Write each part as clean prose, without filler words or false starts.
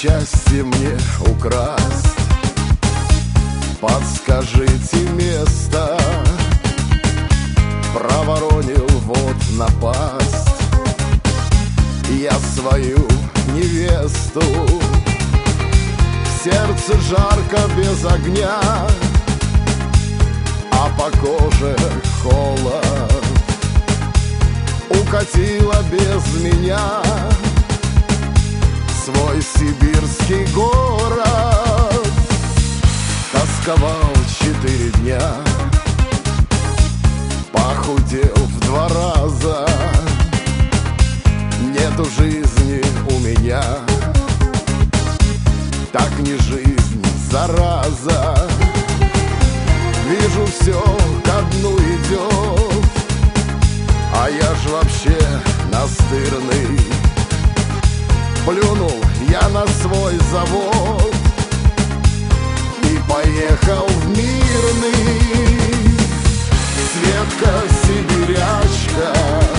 счастье мне украсть? Подскажите место. Проворонил вот напасть я свою невесту. В сердце жарко без огня, а по коже холод. Укатила без меня в свой сибирский город. Тосковал 4 дня, похудел в 2 раза. Нету жизни у меня, так не жизнь, зараза. Вижу, все ко дну идет, а я ж вообще настырный. Плюнул я на свой завод и поехал в Мирный. Светка, сибирячка,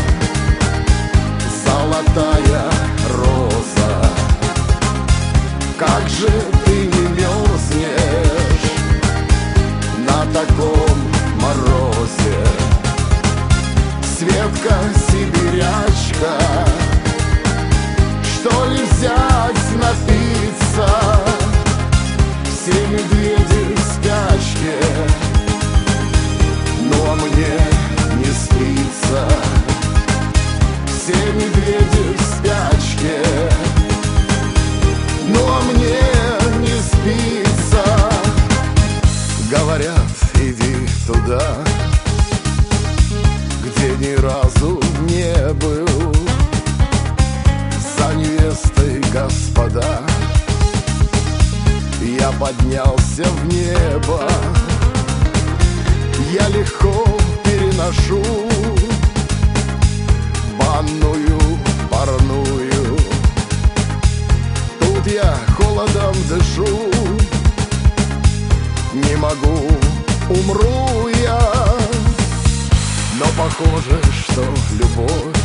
золотая роза, как же ты не мерзнешь на таком морозе? Светка, сибирячка, что ли взять напиться? Все медведи в спячке, ну а мне не спится. Все медведи в спячке, ну а мне не спится. Говорят, иди туда, где ни разу не был. За невестой, господа, я поднялся в небо. Я легко переношу банную, парную. Тут я холодом дышу, не могу, умру я. Но похоже, что любовь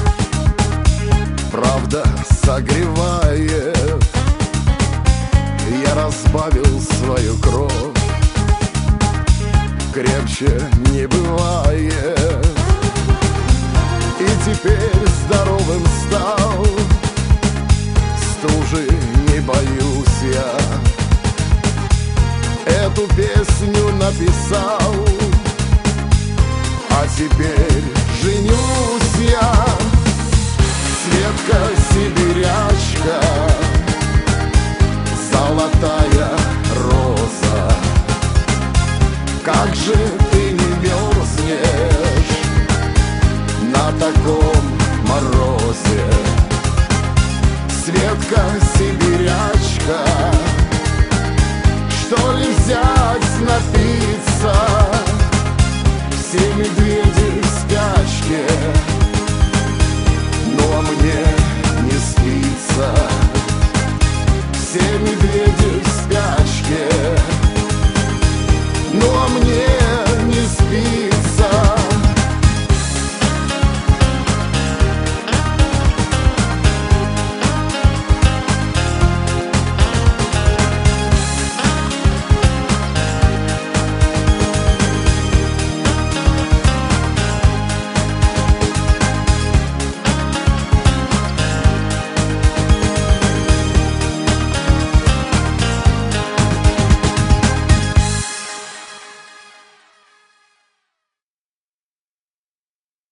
правда согревает. Я разбавил свою кровь, крепче не бывает. И теперь здоровым стал, стужи не боюсь я. Эту песню написал, а теперь женюсь я. Светка, сибирячка, золотая роза, как же